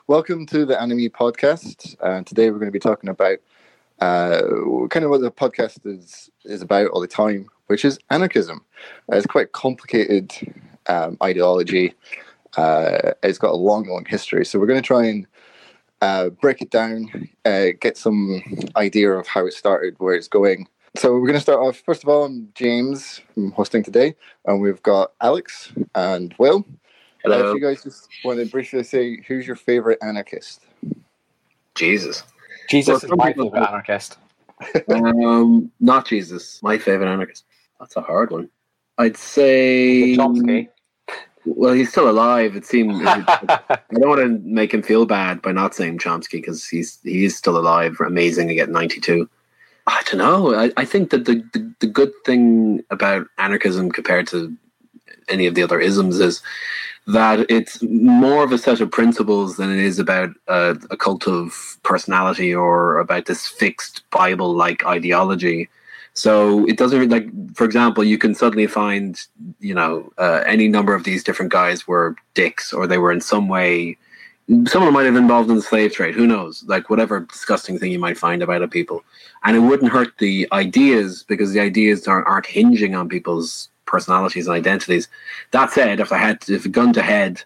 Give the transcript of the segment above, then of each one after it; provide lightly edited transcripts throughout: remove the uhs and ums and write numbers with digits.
Welcome to the Anime Podcast. Today we're going to be talking about kind of what the podcast is about all the time, which is anarchism. It's quite a complicated ideology. It's got a long history. So we're going to try and break it down, get some idea of how it started, where it's going. So we're going to start off, first of all, I'm James, I'm hosting today, and we've got Alex and Will. Hello. If you guys just want to briefly say, who's your favourite anarchist? Jesus is my favourite anarchist. Not Jesus. My favourite anarchist. That's a hard one. I'd say Chomsky. Well, he's still alive. It seems. I don't want to make him feel bad by not saying Chomsky because he is still alive. Amazing again, 92. I don't know. I think that the good thing about anarchism compared to any of the other isms is that it's more of a set of principles than it is about a cult of personality or about this fixed Bible-like ideology. So it doesn't, like, for example, you can suddenly find, any number of these different guys were dicks, or they were in some way, someone might have been involved in the slave trade, who knows, like whatever disgusting thing you might find about it, people. And it wouldn't hurt the ideas because the ideas aren't hinging on people's personalities and identities. That said, if a gun to head,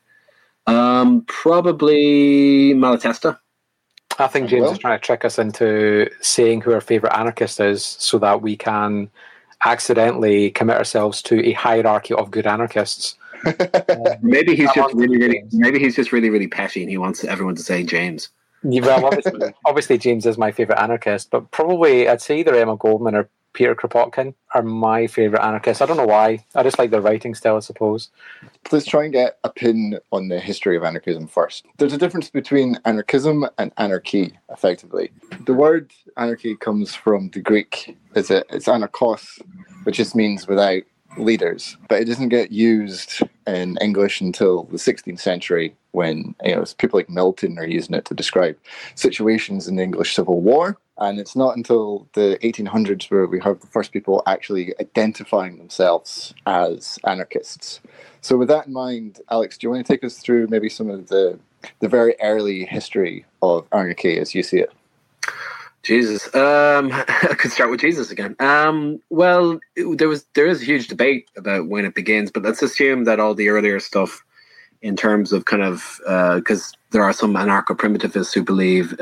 probably Malatesta. I think James is trying to trick us into saying who our favourite anarchist is so that we can accidentally commit ourselves to a hierarchy of good anarchists. Maybe he's just really, really petty and he wants everyone to say James. Yeah, well, obviously James is my favourite anarchist, but probably I'd say either Emma Goldman or Peter Kropotkin are my favourite anarchists. I don't know why. I just like their writing style, I suppose. Let's try and get a pin on the history of anarchism first. There's a difference between anarchism and anarchy, effectively. The word anarchy comes from the Greek. It's anarchos, which just means without leaders. But it doesn't get used in English until the 16th century when people like Milton are using it to describe situations in the English Civil War. And it's not until the 1800s where we have the first people actually identifying themselves as anarchists. So with that in mind, Alex, do you want to take us through maybe some of the very early history of anarchy as you see it? Jesus. I could start with Jesus again. Well, there is a huge debate about when it begins, but let's assume that all the earlier stuff in terms of kind of, because there are some anarcho-primitivists who believe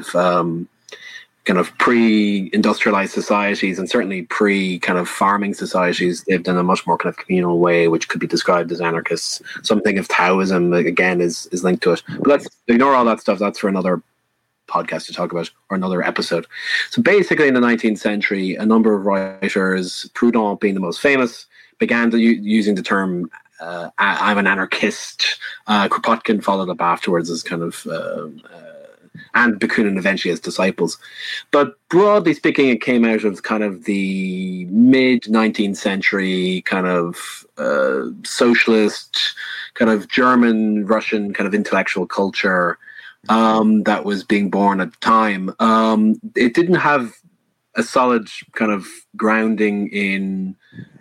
kind of pre-industrialized societies and certainly pre-kind of farming societies lived in a much more kind of communal way, which could be described as anarchists. Something of Taoism, again, is linked to it. But let's ignore all that stuff. That's for another podcast to talk about, or another episode. So basically in the 19th century, a number of writers, Proudhon being the most famous, began using the term I'm an anarchist. Kropotkin followed up afterwards as kind of and Bakunin eventually as disciples. But broadly speaking, it came out of kind of the mid-19th century kind of socialist, kind of German, Russian kind of intellectual culture that was being born at the time. It didn't have a solid kind of grounding in,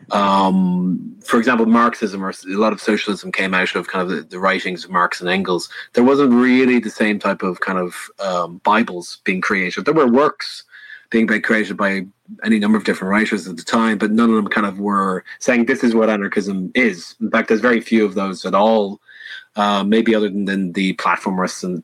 for example, Marxism, or a lot of socialism came out of kind of the writings of Marx and Engels. There wasn't really the same type of kind of Bibles being created. There were works being created by any number of different writers at the time, but none of them kind of were saying this is what anarchism is. In fact, there's very few of those at all. Maybe other than the platformists in the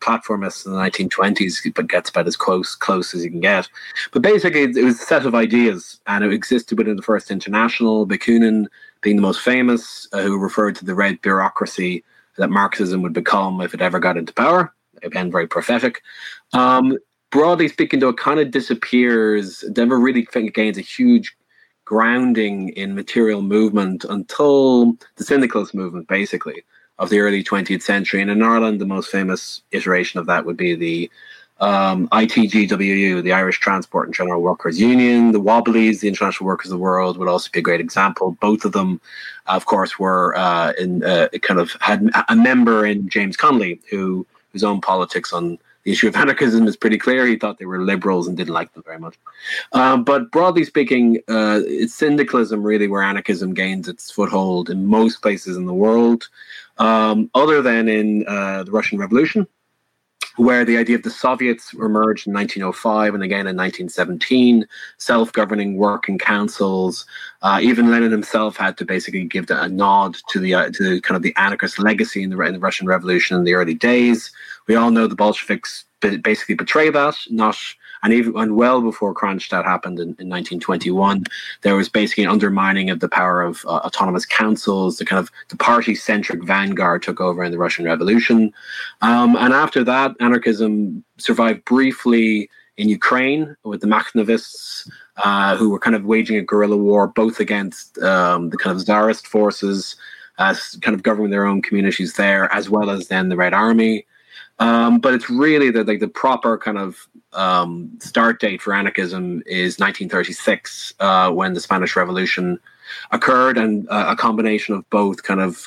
1920s, but gets about as close as you can get. But basically, it was a set of ideas, and it existed within the First International. Bakunin being the most famous, who referred to the red bureaucracy that Marxism would become if it ever got into power. Again, very prophetic. Broadly speaking, though, it kind of disappears. It never really gains a huge grounding in material movement until the syndicalist movement, basically, of the early 20th century. And in Ireland, the most famous iteration of that would be the ITGWU, the Irish Transport and General Workers Union. The Wobblies, the International Workers of the World, would also be a great example. Both of them, of course, were kind of had a member in James Connolly, whose own politics on the issue of anarchism is pretty clear. He thought they were liberals and didn't like them very much. But broadly speaking, it's syndicalism really where anarchism gains its foothold in most places in the world, other than in the Russian Revolution. where the idea of the Soviets emerged in 1905 and again in 1917, self-governing working councils. Even Lenin himself had to basically give a nod to the kind of the anarchist legacy in the Russian Revolution in the early days. We all know the Bolsheviks basically betrayed that, and well before Kronstadt happened in 1921, there was basically an undermining of the power of autonomous councils. The party-centric vanguard took over in the Russian Revolution. And after that, anarchism survived briefly in Ukraine with the Makhnovists, who were kind of waging a guerrilla war both against the kind of Tsarist forces, kind of governing their own communities there, as well as then the Red Army. But it's really the proper kind of start date for anarchism is 1936, when the Spanish Revolution occurred, and a combination of both kind of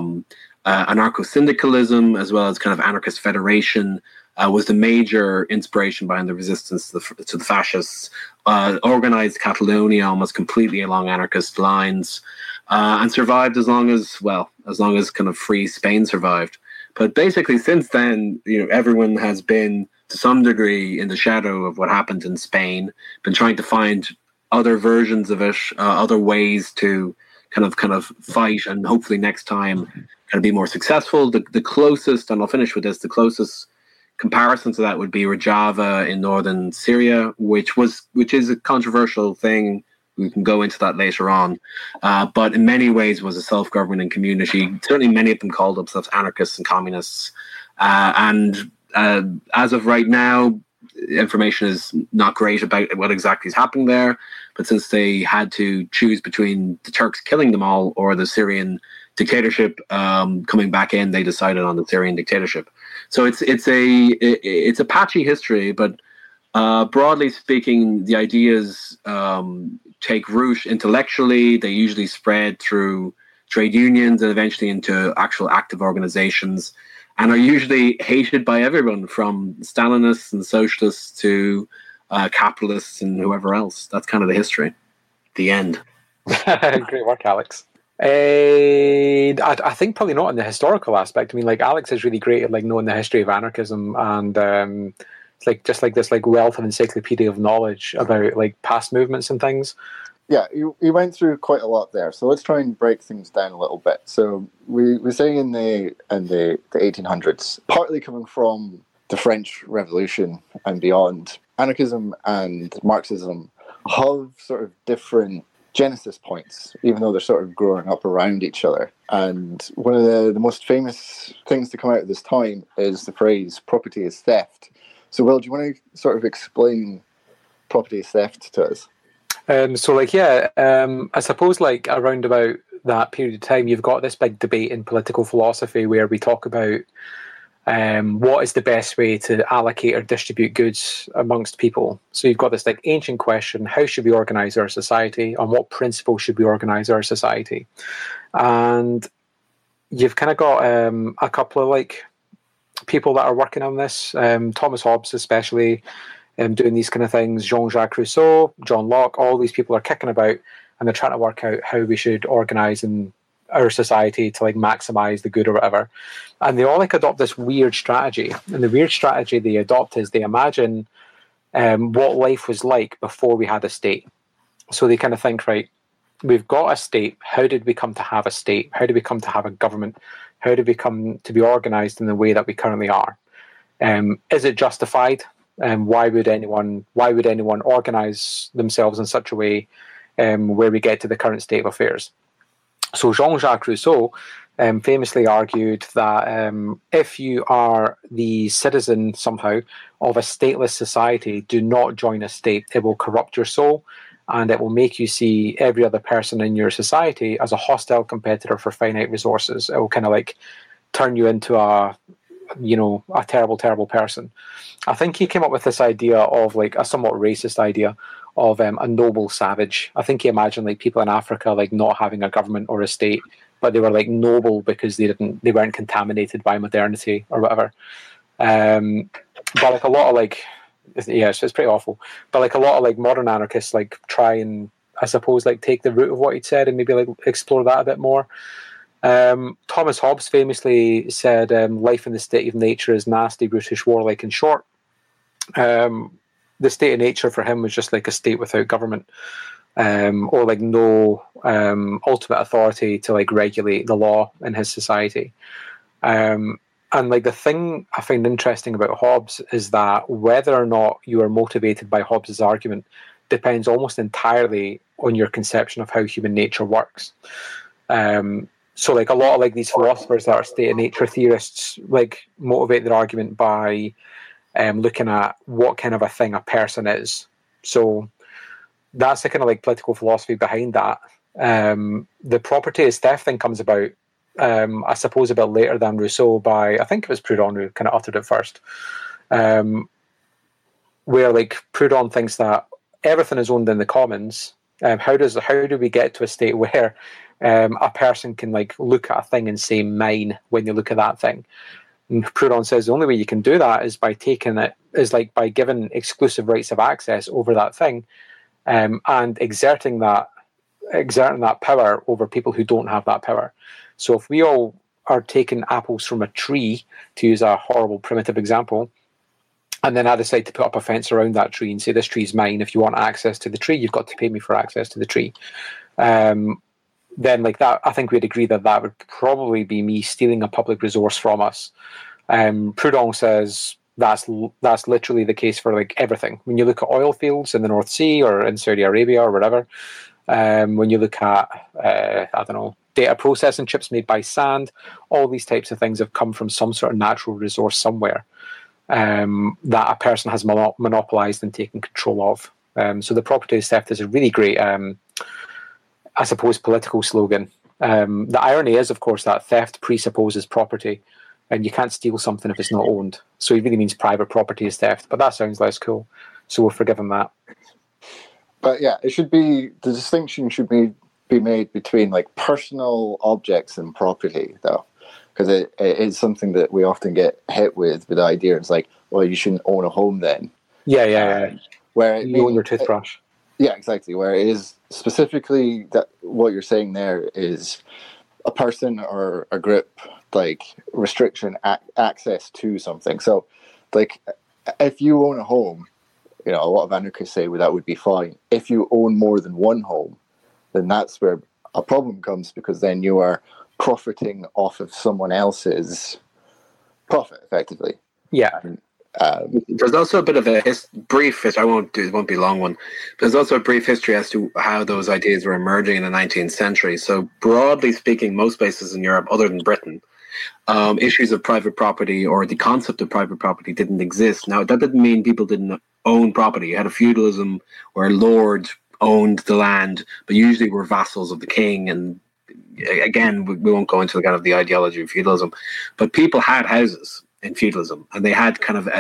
anarcho-syndicalism as well as kind of anarchist federation was the major inspiration behind the resistance to the fascists. Organized Catalonia almost completely along anarchist lines, and survived as long as kind of free Spain survived. But basically, since then, everyone has been, to some degree, in the shadow of what happened in Spain, been trying to find other versions of it, other ways to kind of fight, and hopefully next time kind of be more successful. The closest, and I'll finish with this, the closest comparison to that would be Rojava in northern Syria, which is a controversial thing. We can go into that later on. But in many ways was a self-governing community. Certainly many of them called themselves anarchists and communists. And as of right now, information is not great about what exactly is happening there. But since they had to choose between the Turks killing them all or the Syrian dictatorship coming back in, they decided on the Syrian dictatorship. So it's a patchy history, but broadly speaking, the ideas take root intellectually. They usually spread through trade unions and eventually into actual active organizations, and are usually hated by everyone from Stalinists and socialists to capitalists and whoever else. That's kind of the history. The end. Great work, Alex. I think probably not in the historical aspect. I mean, like, Alex is really great at knowing the history of anarchism, and it's just this wealth of encyclopedia of knowledge about past movements and things. Yeah, you went through quite a lot there. So let's try and break things down a little bit. So we were saying in the 1800s, partly coming from the French Revolution and beyond, anarchism and Marxism have sort of different genesis points, even though they're sort of growing up around each other. And one of the most famous things to come out of this time is the phrase "property is theft." So, Will, do you want to sort of explain property is theft to us? I suppose around about that period of time, you've got this big debate in political philosophy where we talk about what is the best way to allocate or distribute goods amongst people. So you've got this ancient question: how should we organize our society? On what principle should we organize our society? And you've kind of got a couple of people that are working on this. Thomas Hobbes, especially, doing these kind of things. Jean-Jacques Rousseau, John Locke, all these people are kicking about, and they're trying to work out how we should organize in our society to maximize the good or whatever. And they all adopt this weird strategy. And the weird strategy they adopt is they imagine what life was like before we had a state. So they kind of think, right, we've got a state. How did we come to have a state? How did we come to have a government? How did we come to be organized in the way that we currently are? Is it justified? Why would anyone organize themselves in such a way where we get to the current state of affairs? So Jean-Jacques Rousseau famously argued that if you are the citizen somehow of a stateless society, do not join a state. It will corrupt your soul, and it will make you see every other person in your society as a hostile competitor for finite resources. It will kind of turn you into a terrible, terrible person. I think he came up with this idea of a somewhat racist idea of a noble savage. I think he imagined people in Africa not having a government or a state, but they were noble because they weren't contaminated by modernity or whatever. But a lot of it's pretty awful. But a lot of modern anarchists try and, I suppose, take the root of what he'd said and maybe explore that a bit more. Thomas Hobbes famously said, life in the state of nature is nasty, brutish, warlike, and short. The state of nature for him was just like a state without government, or like no ultimate authority to like regulate the law in his society. And like the thing I find interesting about Hobbes is that whether or not you are motivated by Hobbes's argument depends almost entirely on your conception of how human nature works. So like a lot of like these philosophers that are state of nature theorists like motivate their argument by looking at what kind of a thing a person is. So that's the kind of like political philosophy behind that. The property is theft thing comes about, I suppose, a bit later than Rousseau by, I think it was Proudhon who kind of uttered it first, where like Proudhon thinks that everything is owned in the commons. How do we get to a state where a person can like look at a thing and say mine when they look at that thing? And Proudhon says the only way you can do that is by by giving exclusive rights of access over that thing, and exerting that power over people who don't have that power. So if we all are taking apples from a tree, to use a horrible primitive example, and then I decide to put up a fence around that tree and say this tree is mine, if you want access to the tree, you've got to pay me for access to the tree. Then like that, I think we'd agree that would probably be me stealing a public resource from us. Proudhon says that's literally the case for like everything. When you look at oil fields in the North Sea or in Saudi Arabia or whatever, when you look at, I don't know, data processing chips made by sand, all these types of things have come from some sort of natural resource somewhere that a person has monopolized and taken control of. So the property is theft is a really great, I suppose, political slogan. The irony is, of course, that theft presupposes property, and you can't steal something if it's not owned. So it really means private property is theft, but that sounds less cool. So we'll forgive him that. But yeah, the distinction should be made between like personal objects and property, though, because it is something that we often get hit with the idea. It's like, well, you shouldn't own a home then. Yeah. Where you own your toothbrush. Yeah, exactly. Where it is specifically that what you're saying there is a person or a group like restriction access to something. So, like, if you own a home, a lot of anarchists say that would be fine. If you own more than one home, then that's where a problem comes, because then you are profiting off of someone else's profit, effectively. Yeah. There's also a bit of a brief history. It won't be a long one. But there's also a brief history as to how those ideas were emerging in the 19th century. So broadly speaking, most places in Europe, other than Britain, issues of private property or the concept of private property didn't exist. Now, that didn't mean people didn't own property. You had a feudalism where lords owned the land, but usually were vassals of the king. And again, we won't go into the kind of the ideology of feudalism, but people had houses in feudalism, and they had kind of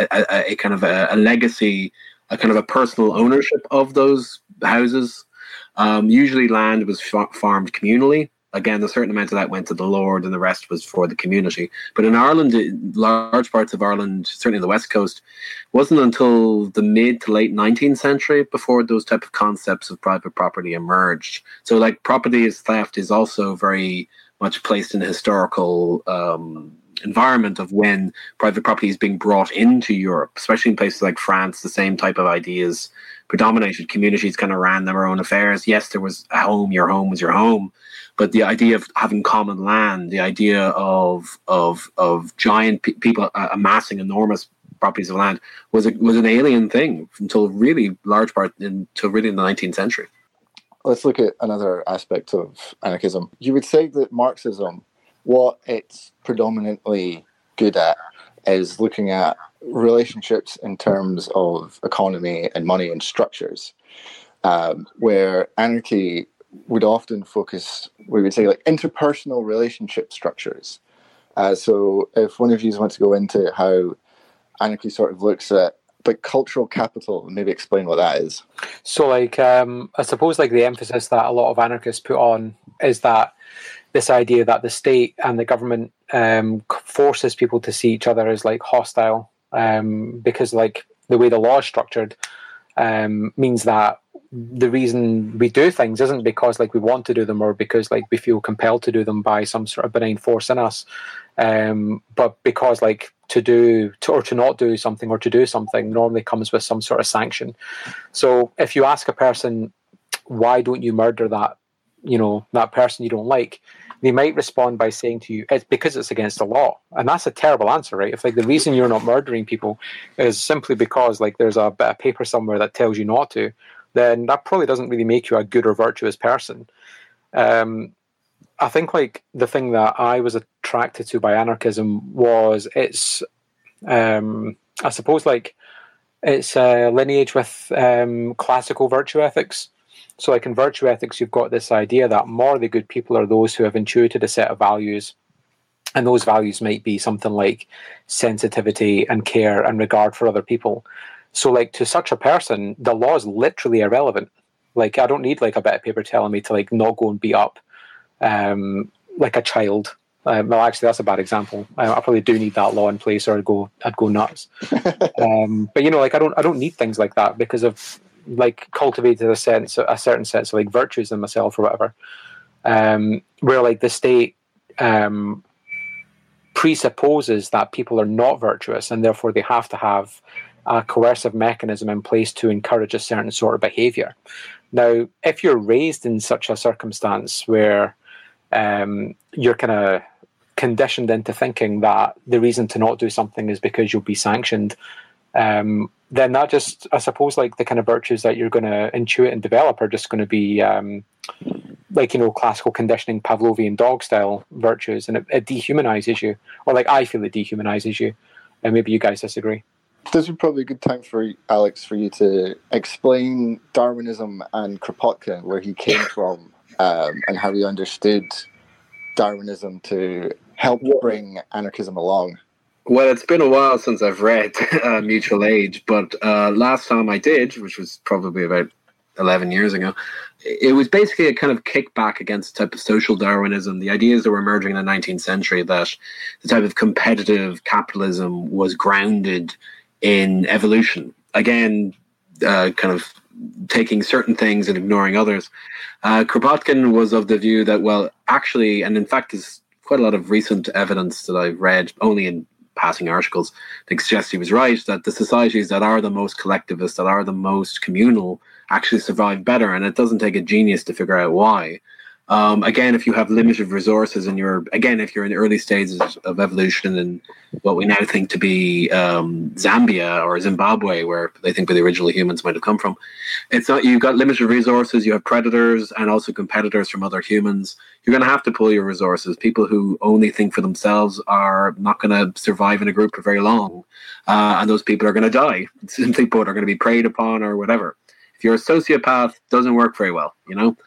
a legacy, a kind of a personal ownership of those houses. Usually land was farmed communally. Again, a certain amount of that went to the lord and the rest was for the community. But in Ireland, large parts of Ireland, certainly the West Coast, wasn't until the mid to late 19th century before those type of concepts of private property emerged. So like property as theft is also very much placed in a historical environment of when private property is being brought into Europe, especially in places like France. The same type of ideas predominated. Communities kind of ran their own affairs. Yes, there was a home. Your home was your home. But the idea of having common land, the idea of giant people amassing enormous properties of land was an alien thing until really large part until really in the 19th century. Let's look at another aspect of anarchism. You would say that Marxism, what it's predominantly good at is looking at relationships in terms of economy and money and structures, where anarchy would often focus, we would say, like interpersonal relationship structures. So if one of you wants to go into how anarchy sort of looks at like cultural capital, and maybe explain what that is. So like, I suppose like the emphasis that a lot of anarchists put on is that this idea that the state and the government forces people to see each other as like hostile, because like the way the law is structured means that the reason we do things isn't because like we want to do them or because like we feel compelled to do them by some sort of benign force in us, but because like to not do something or to do something normally comes with some sort of sanction. So if you ask a person, why don't you murder that, that person you don't like, they might respond by saying to you, it's because it's against the law. And that's a terrible answer, right? If like the reason you're not murdering people is simply because like there's a bit of paper somewhere that tells you not to, then that probably doesn't really make you a good or virtuous person. I think like the thing that I was attracted to by anarchism was its, I suppose like its lineage with classical virtue ethics. So like in virtue ethics, you've got this idea that morally good people are those who have intuited a set of values. And those values might be something like sensitivity and care and regard for other people. So like to such a person, the law is literally irrelevant. Like I don't need like a bit of paper telling me to like not go and beat up like a child. Well, actually, that's a bad example. I probably do need that law in place, or I'd go nuts. But like I don't need things like that because I've like cultivated a certain sense of like virtues in myself or whatever. Where like the state presupposes that people are not virtuous and therefore they have to have a coercive mechanism in place to encourage a certain sort of behavior. Now, if you're raised in such a circumstance where you're kind of conditioned into thinking that the reason to not do something is because you'll be sanctioned, then that just, I suppose, like the kind of virtues that you're going to intuit and develop are just going to be like, classical conditioning, Pavlovian dog style virtues, and it dehumanizes you, or like I feel it dehumanizes you, and maybe you guys disagree. This would probably be a good time for Alex for you to explain Darwinism and Kropotkin, where he came from, and how he understood Darwinism to help bring anarchism along. Well, it's been a while since I've read Mutual Aid, but last time I did, which was probably about 11 years ago, it was basically a kind of kickback against the type of social Darwinism, the ideas that were emerging in the 19th century, that the type of competitive capitalism was grounded in evolution. Again, kind of taking certain things and ignoring others. Kropotkin was of the view that, well, actually, and in fact, there's quite a lot of recent evidence that I've read, only in passing articles, that suggests he was right, that the societies that are the most collectivist, that are the most communal, actually survive better. And it doesn't take a genius to figure out why. Again, if you have limited resources and if you're in the early stages of evolution in what we now think to be Zambia or Zimbabwe, where they think where the original humans might have come from, it's not, you've got limited resources, you have predators and also competitors from other humans. You're going to have to pull your resources. People who only think for themselves are not going to survive in a group for very long. And those people are going to die. Simply put, are going to be preyed upon or whatever. If you're a sociopath, it doesn't work very well,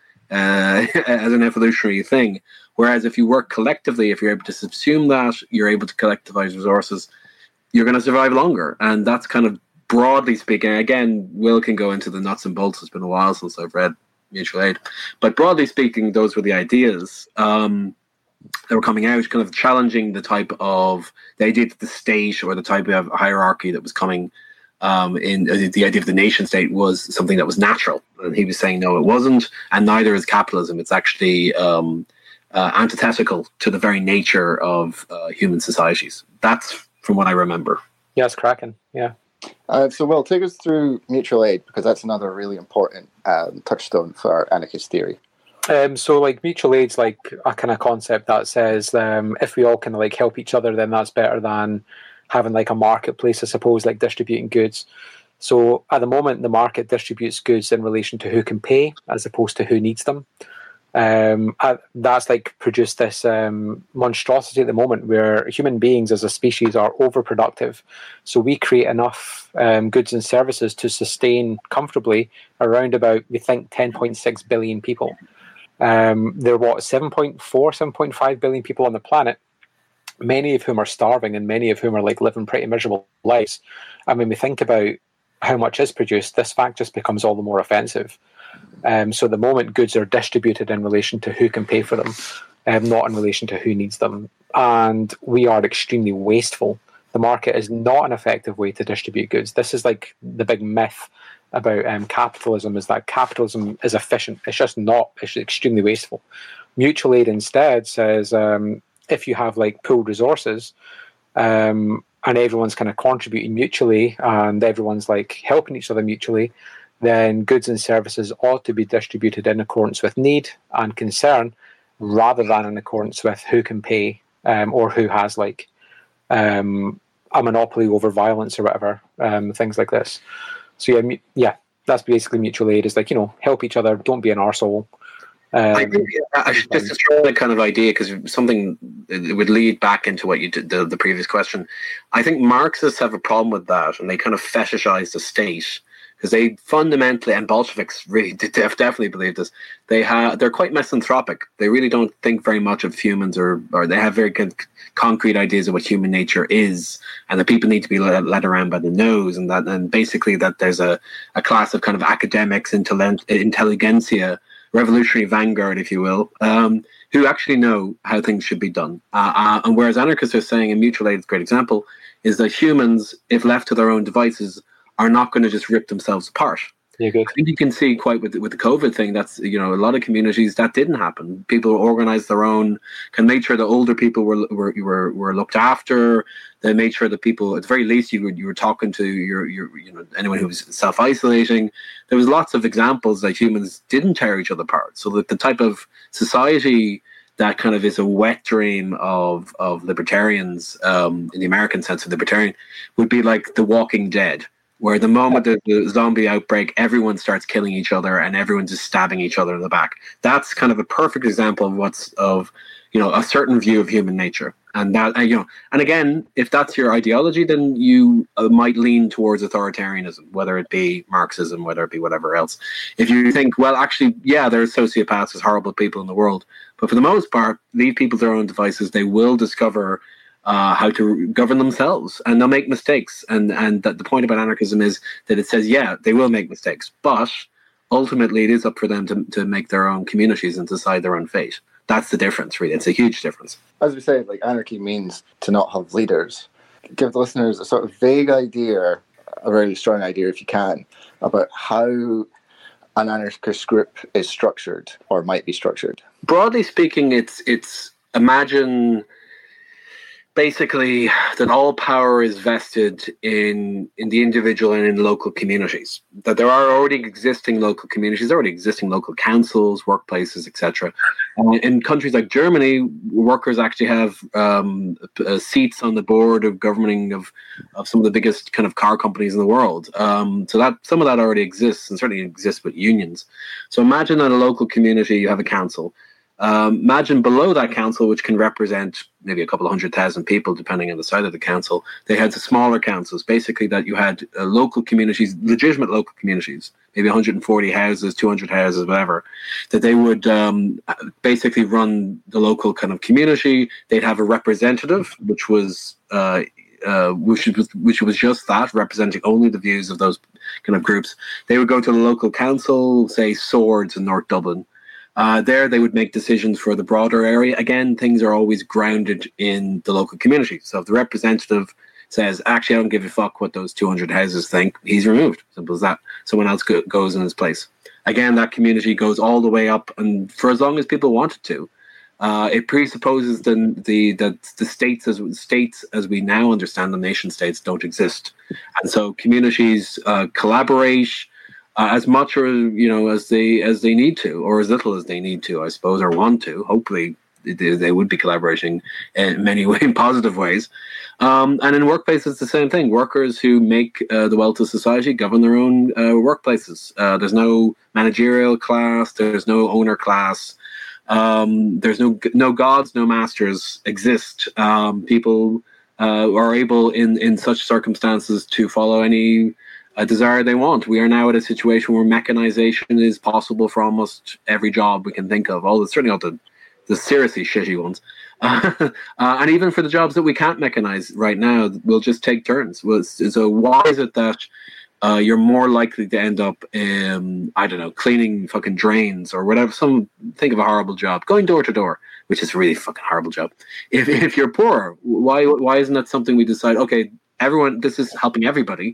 as an evolutionary thing. Whereas if you work collectively, if you're able to subsume that, you're able to collectivize resources, you're going to survive longer. And that's kind of broadly speaking, again, Will can go into the nuts and bolts. It's been a while since I've read Mutual Aid. But broadly speaking, those were the ideas that were coming out, kind of challenging the idea that the state or the type of hierarchy that was coming in the idea of the nation state was something that was natural. And he was saying, no, it wasn't. And neither is capitalism. It's actually antithetical to the very nature of human societies. That's from what I remember. Yeah, it's cracking. Yeah. So, Will, take us through Mutual Aid, because that's another really important touchstone for anarchist theory. So, like, mutual aid's like a kind of concept that says if we all kind of like help each other, then that's better than having like a marketplace, I suppose, like distributing goods. So at the moment, the market distributes goods in relation to who can pay as opposed to who needs them. That's like produced this monstrosity at the moment where human beings as a species are overproductive. So we create enough goods and services to sustain comfortably around about, we think, 10.6 billion people. There are 7.5 billion people on the planet, many of whom are starving and many of whom are like living pretty miserable lives. And when we think about how much is produced, this fact just becomes all the more offensive. So at the moment, goods are distributed in relation to who can pay for them, not in relation to who needs them. And we are extremely wasteful. The market is not an effective way to distribute goods. This is like the big myth about capitalism is that capitalism is efficient. It's just not. It's extremely wasteful. Mutual aid instead says if you have like pooled resources and everyone's kind of contributing mutually and everyone's like helping each other mutually, then goods and services ought to be distributed in accordance with need and concern rather than in accordance with who can pay or who has like a monopoly over violence or whatever, things like this. So yeah, that's basically mutual aid, is like, help each other, don't be an arsehole. I agree. I should just destroy that kind of idea, because something it would lead back into what you did, the previous question. I think Marxists have a problem with that, and they kind of fetishize the state, because they fundamentally, and Bolsheviks really definitely believe this, they're quite misanthropic. They really don't think very much of humans, or they have very concrete ideas of what human nature is, and that people need to be led around by the nose, and basically that there's a class of kind of academics, intelligentsia, revolutionary vanguard, if you will, who actually know how things should be done. And whereas anarchists are saying, and mutual aid is a great example, is that humans, if left to their own devices, are not going to just rip themselves apart. Yeah, good. I think you can see quite with the COVID thing, that's, a lot of communities that didn't happen. People organized their own, can make sure the older people were looked after. They made sure that people, at the very least, you were talking to your anyone who was self-isolating. There was lots of examples that humans didn't tear each other apart. So that the type of society that kind of is a wet dream of libertarians, in the American sense of libertarian, would be like The Walking Dead, where the moment there's the zombie outbreak, everyone starts killing each other and everyone's just stabbing each other in the back. That's kind of a perfect example of a certain view of human nature. And that, and again, if that's your ideology, then you might lean towards authoritarianism, whether it be Marxism, whether it be whatever else. If you think, well, actually, yeah, there's sociopaths, there's horrible people in the world, but for the most part, leave people to their own devices. They will discover how to govern themselves, and they'll make mistakes. And that the point about anarchism is that it says, yeah, they will make mistakes, but ultimately it is up for them to make their own communities and decide their own fate. That's the difference, really. It's a huge difference. As we say, like, anarchy means to not have leaders. Give the listeners a sort of vague idea, a really strong idea if you can, about how an anarchist group is structured or might be structured. Broadly speaking, it's imagine basically that all power is vested in the individual and in local communities. That there are already existing local communities, already existing local councils, workplaces, etc. In countries like Germany, workers actually have seats on the board of governing of some of the biggest kind of car companies in the world. So that some of that already exists, and certainly exists with unions. So imagine that a local community, you have a council. Imagine below that council, which can represent maybe a couple of 100,000 people, depending on the side of the council, they had the smaller councils, basically that you had local communities, legitimate local communities, maybe 140 houses, 200 houses, whatever, that they would basically run the local kind of community. They'd have a representative, which was just that, representing only the views of those kind of groups. They would go to the local council, say Swords in North Dublin. There, they would make decisions for the broader area. Again, things are always grounded in the local community. So if the representative says, actually, I don't give a fuck what those 200 houses think, he's removed. Simple as that. Someone else goes in his place. Again, that community goes all the way up, and for as long as people want it to. It presupposes that the states as we now understand them, nation states, don't exist. And so communities collaborate as much or as they need to, or as little as they need to, I suppose, or want to. Hopefully, they would be collaborating in many positive ways. And in workplaces, it's the same thing. Workers who make the wealth of society govern their own workplaces. There's no managerial class. There's no owner class. There's no gods, no masters exist. People are able in such circumstances to follow any desire they want. We are now at a situation where mechanization is possible for almost every job we can think of. Certainly all the seriously shitty ones. And even for the jobs that we can't mechanize right now, we'll just take turns. So why is it that you're more likely to end up, I don't know, cleaning fucking drains or whatever? Think of a horrible job. Going door to door, which is a really fucking horrible job. If you're poor, why isn't that something we decide, okay, everyone, this is helping everybody.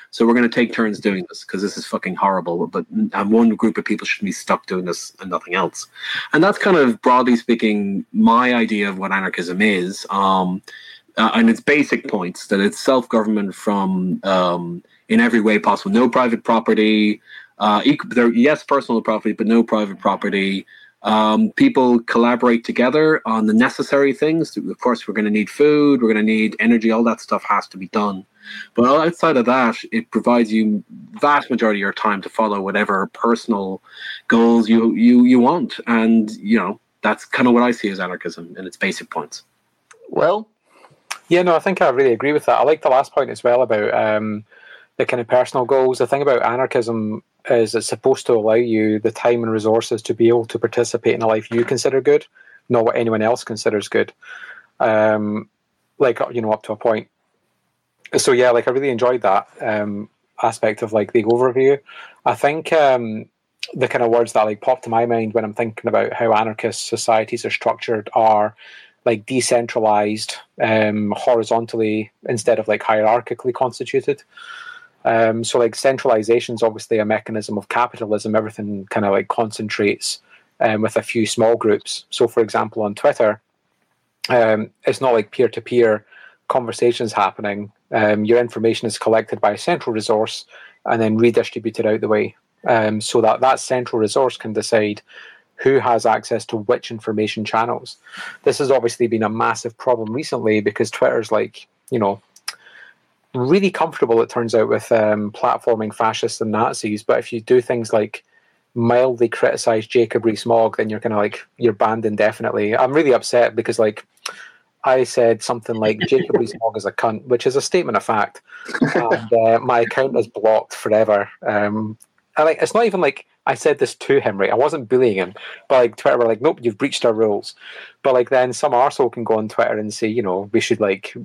So we're going to take turns doing this because this is fucking horrible. But and one group of people shouldn't be stuck doing this and nothing else. And that's kind of, broadly speaking, my idea of what anarchism is. And its basic points, that it's self-government from in every way possible. No private property. Yes, personal property, but no private property. People collaborate together on the necessary things. Of course, we're going to need food, we're going to need energy, all that stuff has to be done. But outside of that, it provides you vast majority of your time to follow whatever personal goals you want. And, that's kind of what I see as anarchism in its basic points. Well, yeah, no, I think I really agree with that. I like the last point as well about the kind of personal goals. The thing about anarchism is it's supposed to allow you the time and resources to be able to participate in a life you consider good, not what anyone else considers good. Up to a point. So yeah, I really enjoyed that aspect of the overview. I think the kind of words that pop to my mind when I'm thinking about how anarchist societies are structured are decentralized, horizontally instead of hierarchically constituted. So centralization is obviously a mechanism of capitalism. Everything kind of concentrates with a few small groups. So for example, on Twitter, it's not peer-to-peer conversations happening. Your information is collected by a central resource and then redistributed out the way, so that central resource can decide who has access to which information channels. This has obviously been a massive problem recently because Twitter's really comfortable, it turns out, with platforming fascists and Nazis. But if you do things like mildly criticize Jacob Rees-Mogg, then you're kind of you're banned indefinitely. I'm really upset because I said something like Jacob Rees-Mogg is a cunt, which is a statement of fact, and my account is blocked forever. It's not even I said this to him, right? I wasn't bullying him, but Twitter were nope, you've breached our rules. But then some arsehole can go on Twitter and say, we should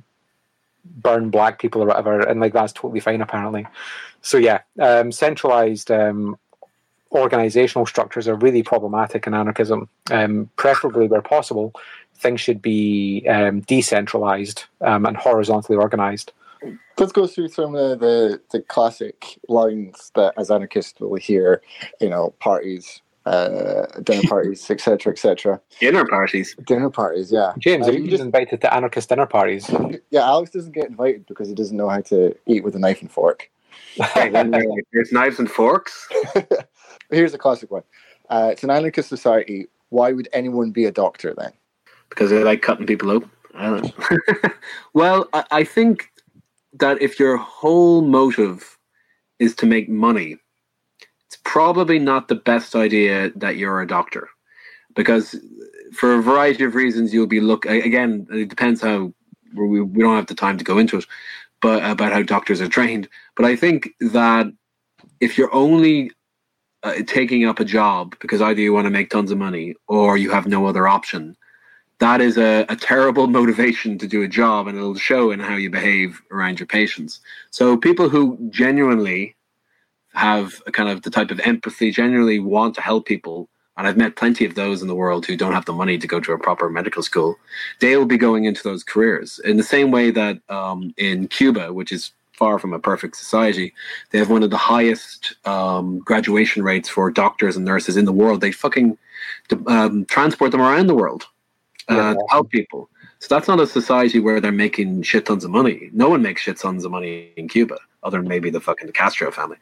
burn black people or whatever, and that's totally fine apparently. So yeah, centralized organizational structures are really problematic in anarchism. Preferably where possible, things should be decentralized and horizontally organized. Let's go through some of the classic lines that as anarchists will hear, parties, dinner parties, etc., etc. Dinner parties, yeah. James, are you just invited to anarchist dinner parties? Yeah, Alex doesn't get invited because he doesn't know how to eat with a knife and fork. There's knives and forks. Here's a classic one. It's an anarchist society. Why would anyone be a doctor then? Because they like cutting people open. I don't know. Well, I think that if your whole motive is to make money, it's probably not the best idea that you're a doctor, because for a variety of reasons you'll be again, it depends how we don't have the time to go into it, but about how doctors are trained. But I think that if you're only taking up a job because either you want to make tons of money or you have no other option, that is a terrible motivation to do a job, and it'll show in how you behave around your patients. So people who genuinely have a kind of the type of empathy, genuinely want to help people, and I've met plenty of those in the world who don't have the money to go to a proper medical school, they'll be going into those careers. In the same way that in Cuba, which is far from a perfect society, they have one of the highest graduation rates for doctors and nurses in the world. They fucking transport them around the world. To help people. So that's not a society where they're making shit tons of money. No one makes shit tons of money in Cuba, other than maybe the fucking Castro family.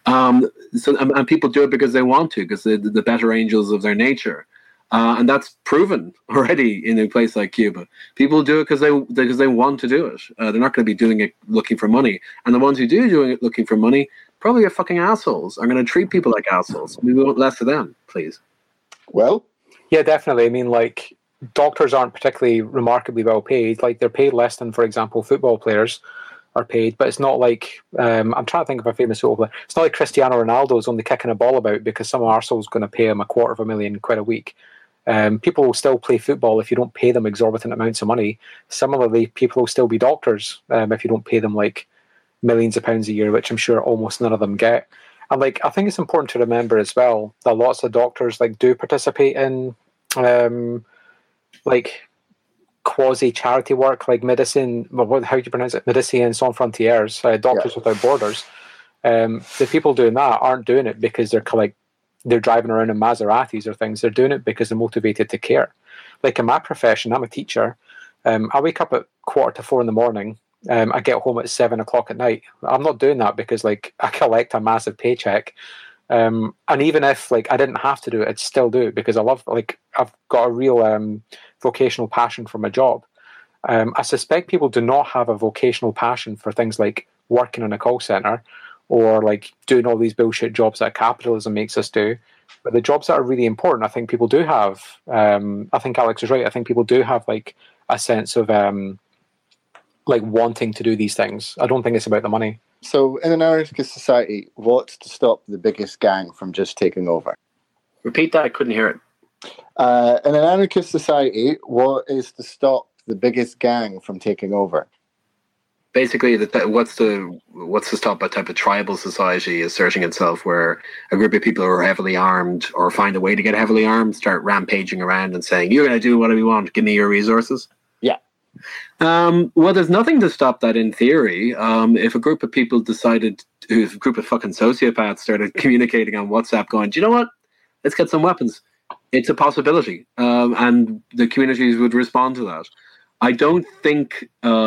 And people do it because they want to, because they're the better angels of their nature. And that's proven already in a place like Cuba. People do it because they want to do it. They're not going to be doing it looking for money. And the ones who do doing it looking for money probably are fucking assholes. Are going to treat people like assholes. We want less of them, please. Well, yeah, definitely. I mean, doctors aren't particularly remarkably well paid. They're paid less than, for example, football players are paid. But it's not I'm trying to think of a famous football player. It's not like Cristiano Ronaldo's only kicking a ball about because some arsehole's going to pay him £250,000 a week. People will still play football if you don't pay them exorbitant amounts of money. Similarly, people will still be doctors if you don't pay them millions of pounds a year, which I'm sure almost none of them get. And I think it's important to remember as well that lots of doctors do participate in quasi charity work, like medicine. How do you pronounce it? Médecins Sans Frontières, Doctors Without Borders. The people doing that aren't doing it because they're driving around in Maseratis or things. They're doing it because they're motivated to care. Like in my profession, I'm a teacher. I wake up at 3:45 in the morning. I get home at 7:00 at night. I'm not doing that because I collect a massive paycheck. And even if I didn't have to do it, I'd still do it because I love I've got a real vocational passion for my job. I suspect people do not have a vocational passion for things like working in a call center or doing all these bullshit jobs that capitalism makes us do. But the jobs that are really important, I think people do have. I think Alex is right. I think people do have a sense of wanting to do these things. I don't think it's about the money. So in an anarchist society, what's to stop the biggest gang from just taking over? Repeat that, I couldn't hear it. In an anarchist society, what is to stop the biggest gang from taking over? Basically, what's to stop a type of tribal society asserting itself where a group of people who are heavily armed or find a way to get heavily armed start rampaging around and saying, you're going to do whatever you want, give me your resources? Yeah. Well, there's nothing to stop that in theory. If a group of people if a group of fucking sociopaths started communicating on WhatsApp going, do you know what? Let's get some weapons. It's a possibility. And the communities would respond to that. I don't think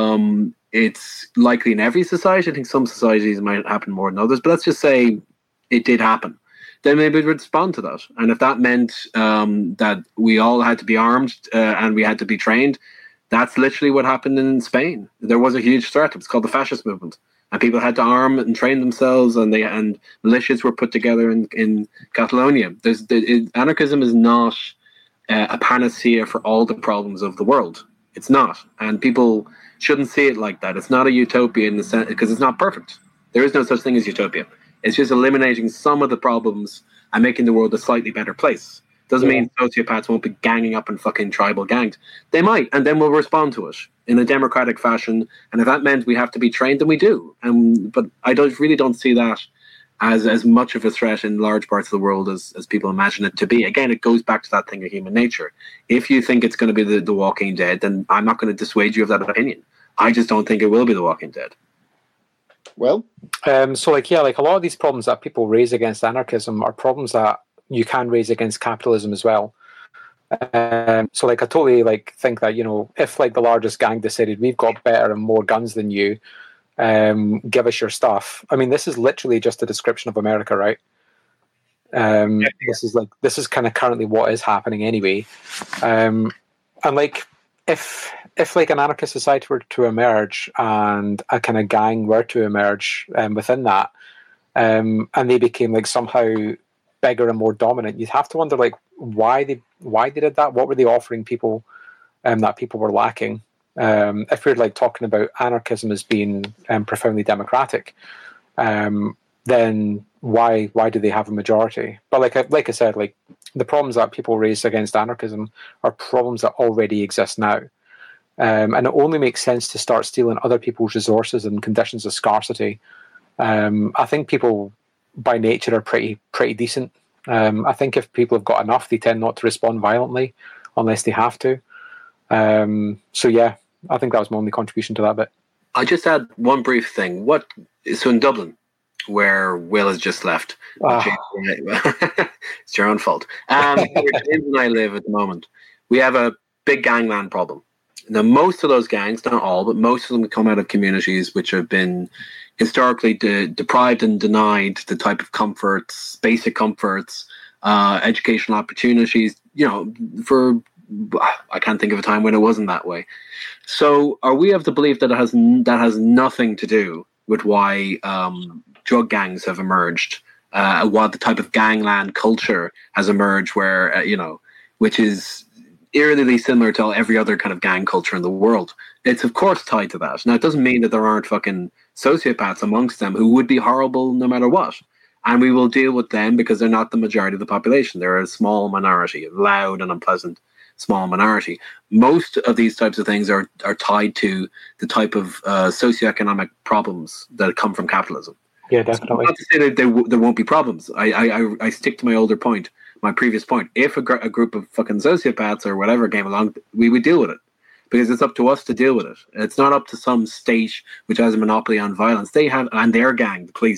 it's likely in every society. I think some societies might happen more than others, but let's just say it did happen. Then maybe we'd respond to that. And if that meant that we all had to be armed and we had to be trained, that's literally what happened in Spain. There was a huge threat. It was called the fascist movement. And people had to arm and train themselves, and militias were put together in Catalonia. Anarchism is not a panacea for all the problems of the world. It's not. And people shouldn't see it like that. It's not a utopia in the sense, because it's not perfect. There is no such thing as utopia. It's just eliminating some of the problems and making the world a slightly better place. Doesn't mean sociopaths won't be ganging up in fucking tribal gangs. They might, and then we'll respond to it in a democratic fashion. And if that meant we have to be trained, then we do. But I really don't see that as much of a threat in large parts of the world as people imagine it to be. Again, it goes back to that thing of human nature. If you think it's going to be the Walking Dead, then I'm not going to dissuade you of that opinion. I just don't think it will be the Walking Dead. Well, a lot of these problems that people raise against anarchism are problems that you can raise against capitalism as well. I totally think that, if the largest gang decided we've got better and more guns than you, give us your stuff. I mean, this is literally just a description of America, right? This is kind of currently what is happening anyway. If an anarchist society were to emerge and a kind of gang were to emerge within that, and they became somehow bigger and more dominant, you'd have to wonder why they did that. What were they offering people that people were lacking? If we're talking about anarchism as being profoundly democratic, then why do they have a majority? But like I said, the problems that people raise against anarchism are problems that already exist now, and it only makes sense to start stealing other people's resources in conditions of scarcity. I think people by nature are pretty decent. I think if people have got enough, they tend not to respond violently unless they have to. I think that was my only contribution to that bit. I just add one brief thing. So in Dublin, where Will has just left, it's your own fault. Where James and I live at the moment, we have a big gangland problem. Now, most of those gangs, not all, but most of them come out of communities which have been historically deprived and denied the type of comforts, basic comforts, educational opportunities, for I can't think of a time when it wasn't that way. So are we of the belief that that has nothing to do with why drug gangs have emerged, what the type of gangland culture has emerged where, which is eerily similar to every other kind of gang culture in the world? It's of course tied to that. Now, it doesn't mean that there aren't fucking sociopaths amongst them who would be horrible no matter what. And we will deal with them because they're not the majority of the population. They're a small minority, a loud and unpleasant small minority. Most of these types of things are tied to the type of socioeconomic problems that come from capitalism. Yeah, definitely. So not to say that there won't be problems. I stick to my previous point. If a group of fucking sociopaths or whatever came along, we would deal with it. Because it's up to us to deal with it. It's not up to some state which has a monopoly on violence. They have, and their gang, the police,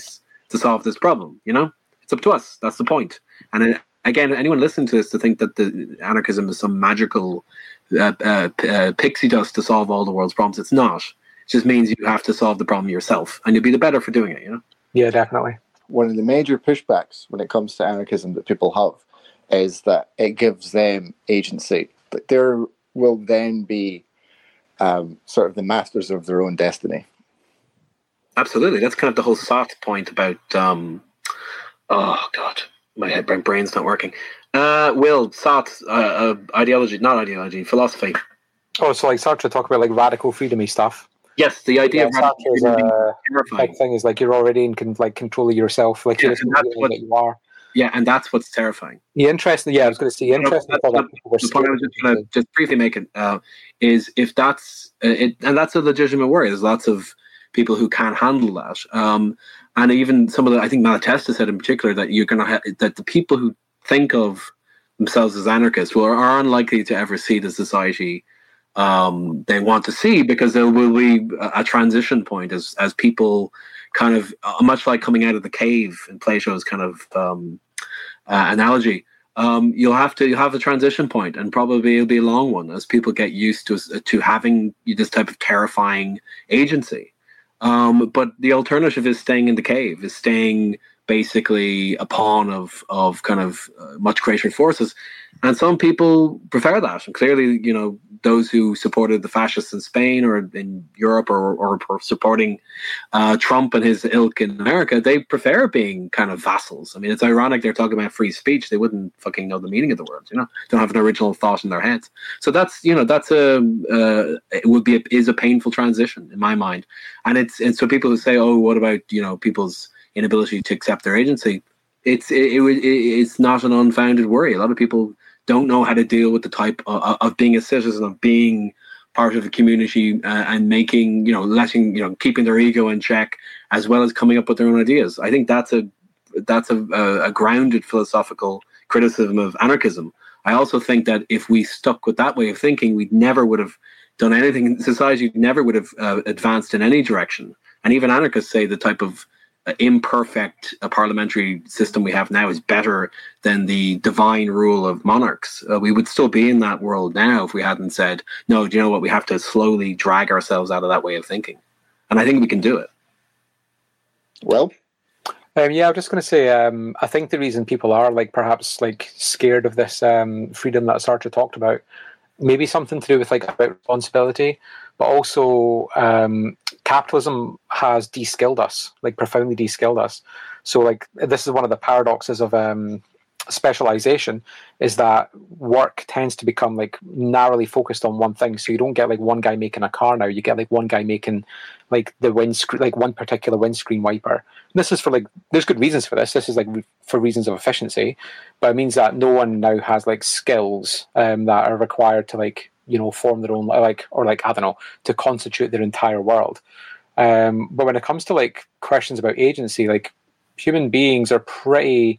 to solve this problem. It's up to us. That's the point. And again, anyone listening to this to think that the anarchism is some magical pixie dust to solve all the world's problems, it's not. It just means you have to solve the problem yourself, and you'll be the better for doing it. Yeah, definitely. One of the major pushbacks when it comes to anarchism that people have is that it gives them agency. But there will then be sort of the masters of their own destiny. Absolutely. That's kind of the whole Sartre point about, oh God, my brain's not working. Sartre, philosophy. Oh, so like Sartre talk about like radical freedomy stuff. Yes, the idea of radical freedom big thing is like you're already in control of yourself, like you're just that you are. Yeah, and that's what's terrifying. Yeah, interesting. Yeah, I was going to say interesting. The point I was just going to just briefly make it is if that's it, and that's a legitimate worry. There's lots of people who can't handle that, and even some of the, I think Malatesta said in particular that you're going to that the people who think of themselves as anarchists are unlikely to ever see the society they want to see, because there will be a transition point as people kind of much like coming out of the cave in Plato's kind of analogy. You'll have a transition point, and probably it'll be a long one as people get used to having this type of terrifying agency. But the alternative is staying in the cave, is staying basically a pawn of kind of much greater forces. And some people prefer that. And clearly, those who supported the fascists in Spain or in Europe or supporting Trump and his ilk in America, they prefer being kind of vassals. I mean, it's ironic they're talking about free speech. They wouldn't fucking know the meaning of the words, don't have an original thought in their heads. So that's is a painful transition in my mind. And so people who say, oh, what about, people's inability to accept their agency? It's not an unfounded worry. A lot of people don't know how to deal with the type of being a citizen, of being part of a community, and making, keeping their ego in check, as well as coming up with their own ideas. I think that's a grounded philosophical criticism of anarchism. I also think that if we stuck with that way of thinking, we never would have done anything. Society never would have advanced in any direction. And even anarchists say the type of imperfect parliamentary system we have now is better than the divine rule of monarchs. We would still be in that world now if we hadn't said, no, do you know what? We have to slowly drag ourselves out of that way of thinking. And I think we can do it. Well, yeah, I'm just going to say, I think the reason people are perhaps scared of this freedom that Sartre talked about, maybe something to do with about responsibility, but also capitalism has de-skilled us, profoundly de-skilled us. So this is one of the paradoxes of specialization, is that work tends to become narrowly focused on one thing. So you don't get one guy making a car now, you get one guy making the windscreen, one particular windscreen wiper. And this is for there's good reasons for this. This is for reasons of efficiency, but it means that no one now has skills that are required to form their own I don't know, to constitute their entire world. But when it comes to questions about agency, human beings are pretty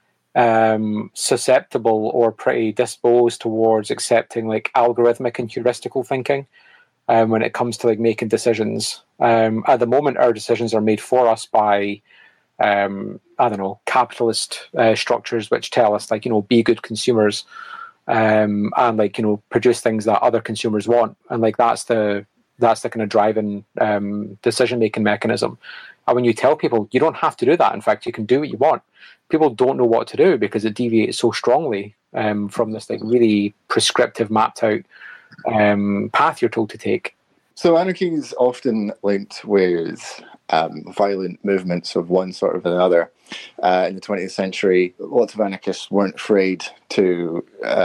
susceptible or pretty disposed towards accepting algorithmic and heuristical thinking when it comes to making decisions. At the moment, our decisions are made for us by I don't know, capitalist structures which tell us be good consumers, and produce things that other consumers want, and that's the kind of driving decision making mechanism. And when you tell people you don't have to do that, in fact you can do what you want, people don't know what to do because it deviates so strongly from this really prescriptive, mapped out path you're told to take. So anarchy is often linked with violent movements of one sort of another. In the 20th century, lots of anarchists weren't afraid to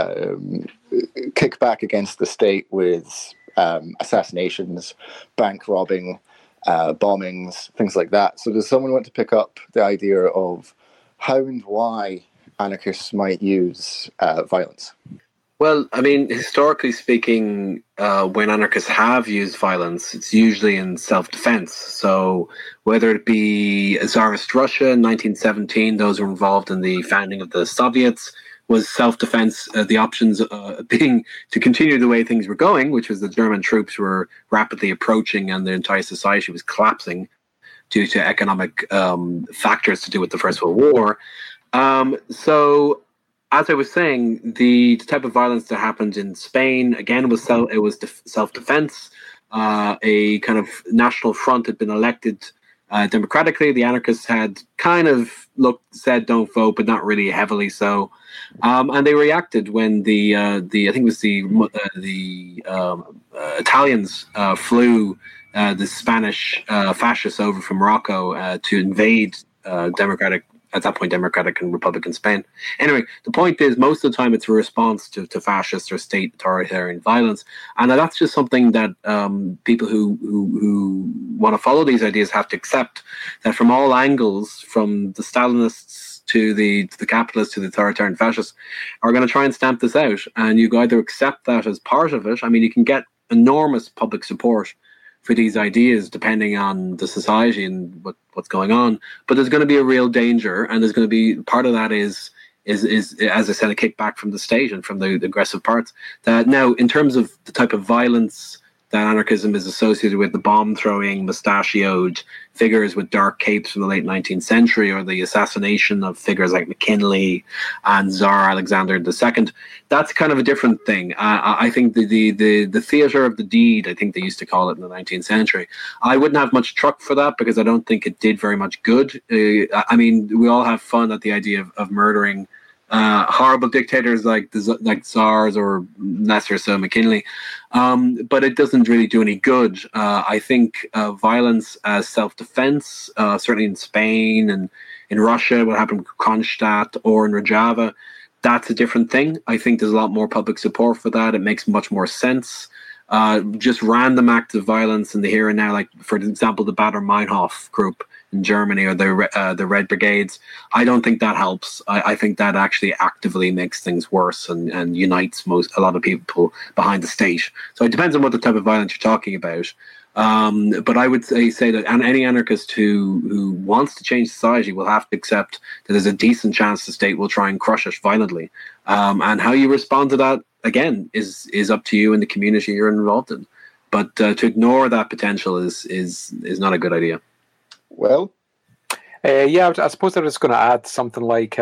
kick back against the state with assassinations, bank robbing, bombings, things like that. So does someone want to pick up the idea of how and why anarchists might use violence? Well, I mean, historically speaking, when anarchists have used violence, it's usually in self-defense. So whether it be Tsarist Russia in 1917, those who were involved in the founding of the Soviets, was self-defense, the options being to continue the way things were going, which was the German troops were rapidly approaching and the entire society was collapsing. due to economic factors to do with the First World War. So, as I was saying, the type of violence that happened in Spain again was self-defense. A kind of national front had been elected democratically. The anarchists had kind of said don't vote, but not really heavily so. And they reacted when the I think it was the Italians flew the Spanish fascists over from Morocco to invade at that point, Democratic and Republican Spain. Anyway, the point is, most of the time it's a response to fascist or state authoritarian violence. And that's just something that people who want to follow these ideas have to accept, that from all angles, from the Stalinists to the capitalists to the authoritarian fascists, are going to try and stamp this out. And you either accept that as part of it. I mean, you can get enormous public support for these ideas, depending on the society and what's going on. But there's going to be a real danger, and there's going to be part of that is as I said, a kickback from the state and from the aggressive parts. That now, in terms of the type of violence that anarchism is associated with, the bomb-throwing, mustachioed figures with dark capes from the late 19th century, or the assassination of figures like McKinley and Tsar Alexander II, that's kind of a different thing. I think the theatre of the deed, I think they used to call it in the 19th century, I wouldn't have much truck for that, because I don't think it did very much good. I mean, we all have fun at the idea of murdering horrible dictators like Tsars, or lesser so McKinley, but it doesn't really do any good. I think violence as self-defense, certainly in Spain and in Russia, what happened with Kronstadt or in Rojava, that's a different thing. I think there's a lot more public support for that. It makes much more sense. Just random acts of violence in the here and now, like, for example, the Baader-Meinhof group in Germany, or the Red Brigades, I don't think that helps. I think that actually actively makes things worse and unites a lot of people behind the state. So it depends on what the type of violence you're talking about. But I would say that any anarchist who wants to change society will have to accept that there's a decent chance the state will try and crush it violently. And how you respond to that, again, is up to you and the community you're involved in. But to ignore that potential is not a good idea. Well, yeah, I suppose I was going to add something like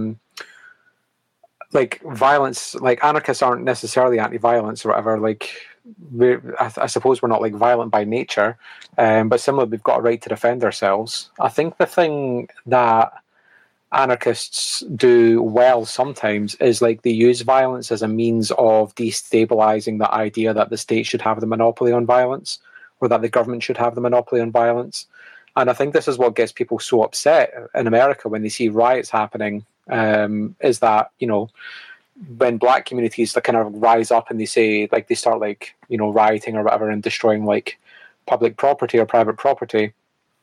violence. Like, anarchists aren't necessarily anti-violence or whatever. Like, I suppose we're not like violent by nature, but similarly, we've got a right to defend ourselves. I think the thing that anarchists do well sometimes is, like, they use violence as a means of destabilizing the idea that the state should have the monopoly on violence, or that the government should have the monopoly on violence. And I think this is what gets people so upset in America when they see riots happening, is that, when black communities kind of rise up and they say, like, they start, like, rioting or whatever and destroying, like, public property or private property,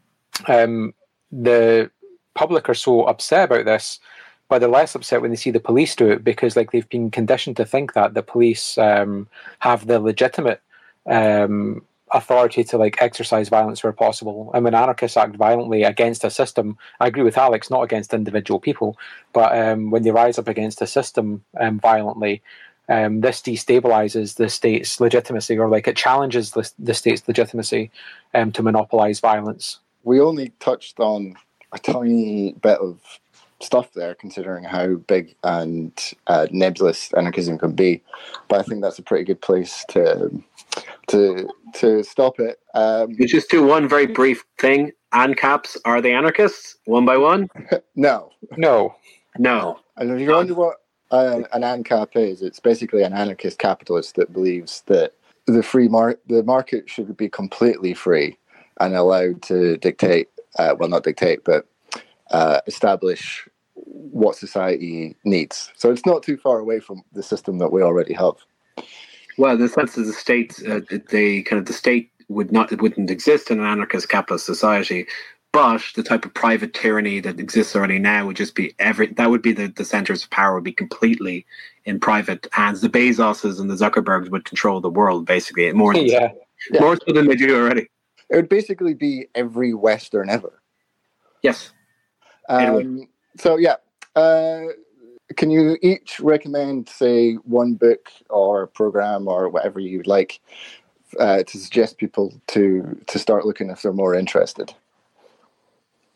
the public are so upset about this, but they're less upset when they see the police do it, because, like, they've been conditioned to think that the police have the legitimate authority to, like, exercise violence where possible. And when anarchists act violently against a system, I agree with Alex, not against individual people, but when they rise up against a system violently, this destabilizes the state's legitimacy, or, like, it challenges the state's legitimacy to monopolize violence. We only touched on a tiny bit of stuff there, considering how big and nebulous anarchism can be. But I think that's a pretty good place to stop it. You just do one very brief thing. ANCAPs, are they anarchists? One by one? No. And if you wonder what an ANCAP is, it's basically an anarchist capitalist that believes that the market should be completely free and allowed to dictate, not dictate, but establish what society needs. So it's not too far away from the system that we already have. Well, in the sense that the state, the state wouldn't exist in an anarchist capitalist society, but the type of private tyranny that exists already now would just be the centers of power would be completely in private hands. The Bezoses and the Zuckerbergs would control the world, basically, more so than they do already. It would basically be every Western ever. Yes. So yeah, can you each recommend, say, one book or program or whatever you'd like to suggest people to start looking if they're more interested?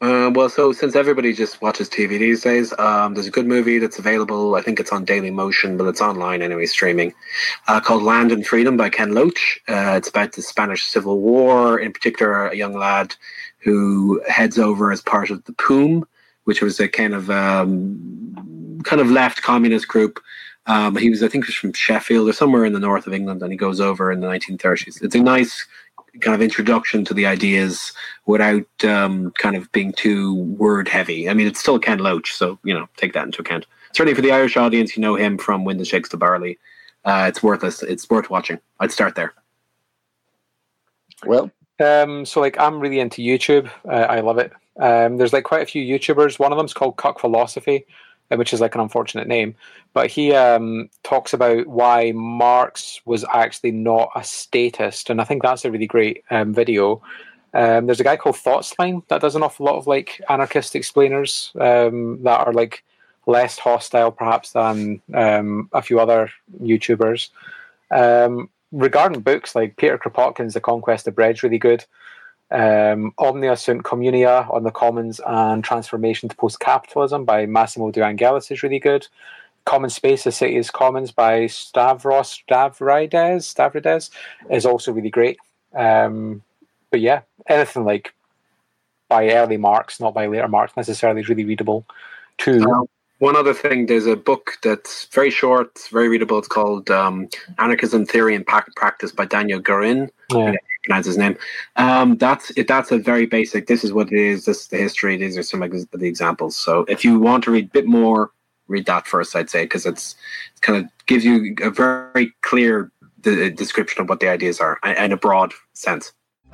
Well, so since everybody just watches TV these days, there's a good movie that's available. I think it's on Daily Motion, but it's online anyway, streaming, called Land and Freedom by Ken Loach. It's about the Spanish Civil War, in particular, a young lad who heads over as part of the POUM, which was a kind of left communist group. I think he was from Sheffield or somewhere in the north of England, and he goes over in the 1930s. It's a nice kind of introduction to the ideas without kind of being too word heavy. I mean, it's still Ken Loach, so, take that into account. Certainly for the Irish audience, him from When the Shakes to Barley. It's worth watching. I'd start there. Well, so I'm really into YouTube. I love it. There's quite a few YouTubers. One of them's called Cuck Philosophy, which is an unfortunate name, but he talks about why Marx was actually not a statist, and I think that's a really great video. There's a guy called Thoughtsline that does an awful lot of anarchist explainers that are less hostile perhaps than a few other YouTubers. Regarding books, Peter Kropotkin's The Conquest of Bread's really good. Omnia Sunt Communia on the Commons and Transformation to Post-Capitalism by Massimo De Angelis is really good. Common Space, A City is Commons by Stavros Stavrides is also really great. But yeah, anything by early Marx, not by later Marx necessarily, is really readable too. One other thing, there's a book that's very short, it's very readable. It's called Anarchism, Theory and Practice by Daniel Gurin. Yeah. Pronounce his name. That's a very basic. This is what it is. This is the history. These are some of the examples. So if you want to read a bit more, read that first, I'd say, because it's kind of gives you a very clear description of what the ideas are in a broad sense.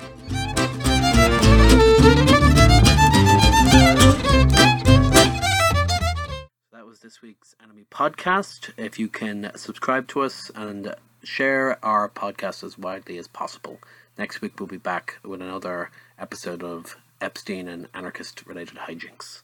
That was this week's Enemy Podcast. If you can subscribe to us and share our podcast as widely as possible. Next week we'll be back with another episode of Epstein and anarchist-related hijinks.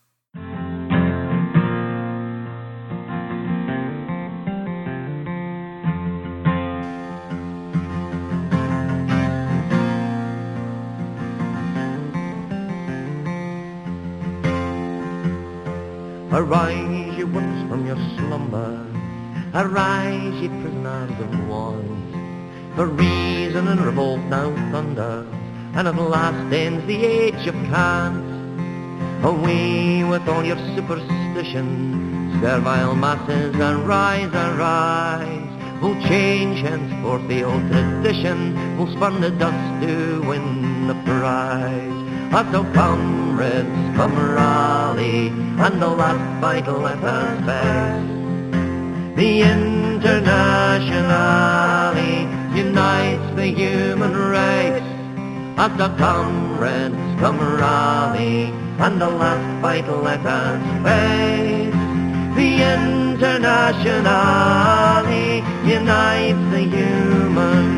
Arise, ye once from your slumber. Arise, ye prisoners of wars. For reason and revolt now thunder, and at last ends the age of cant. Away with all your superstition, servile masses, arise, arise. We'll change henceforth the old tradition, we'll spurn the dust to win the prize. So comrades, come rally, and the last fight let us face. The Internationale unites the human race. The comrades, come rally, and the last fight let us face. The Internationale unites the human